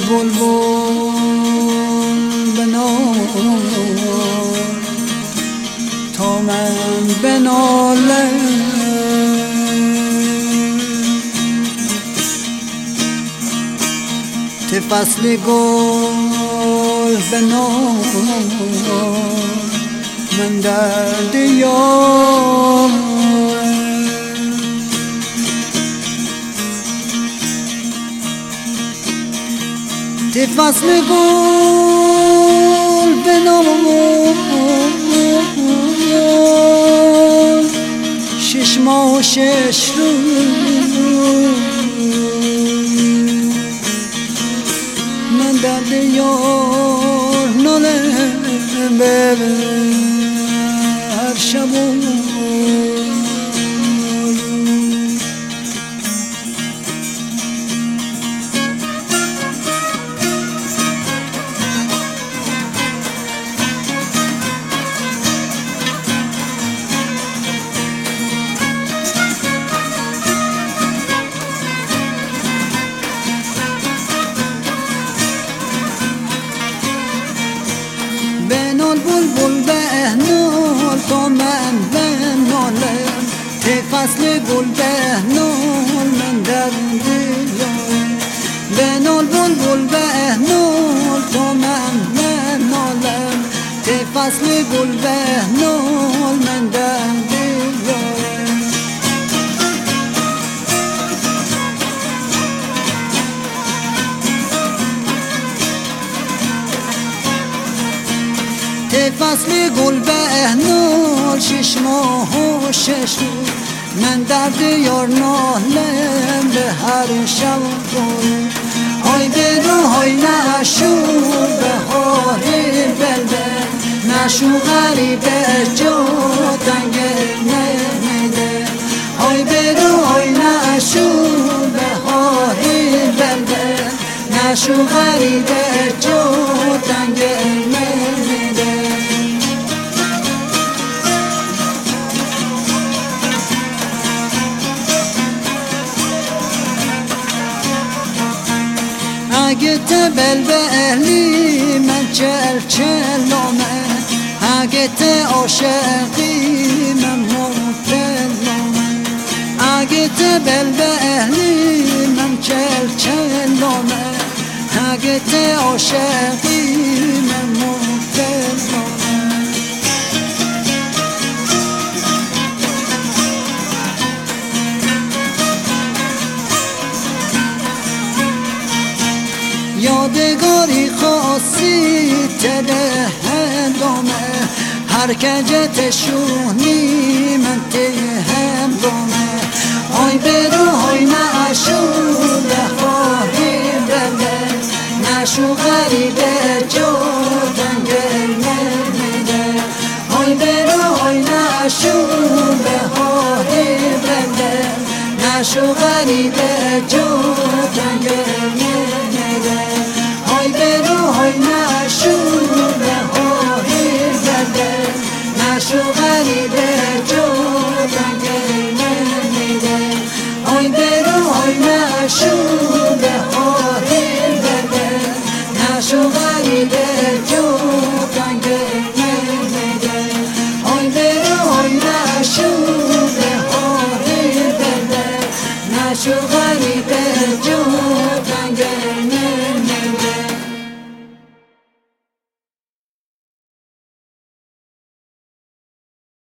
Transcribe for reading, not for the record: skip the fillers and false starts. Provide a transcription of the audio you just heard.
بلبل بنال تا من بنالم ته فصل گل بنال من درد یار ته فصل گل بنال شش ماه و 6 روز من درد یار نالم به هر شب بنال بلبل بنال تا من بنالم ته فصل گل بنال من درد یارم بنال بلبل بنال تا من بنالم ته فصل گل بنال من درد یارم ته فصل گل بنال 6 ماه و 6 روز من درد یار نالم به هر شب های برو های نشو بهار بلبل نشو غریبه جا تنگ نمیده های برو های نشو بهار بلبل نشو غریبه جا تنگ نمیده اگه تبل به اهلی من چلامه اگه ته عاشقی من مبتلامه اگه تبل به اهلی من چلامه اگه ته عاشقی من مبتلامه یادگاری خاصی تده هنگامه هر کجت شونی من ته هنگامه های برو های نشو بخواهی بله نشو غریبه جا دنگل نمیده های برو های نشو بخواهی بله نشو غریبه جا دنگل نمیده های برو های نشو بهاری بده نشو غریبه جا دنگل نمیده های برو های نشو بهاری بده نشو غریبه جا دنگل نمیده های برو های نشو بهاری بده نشو غریبه جا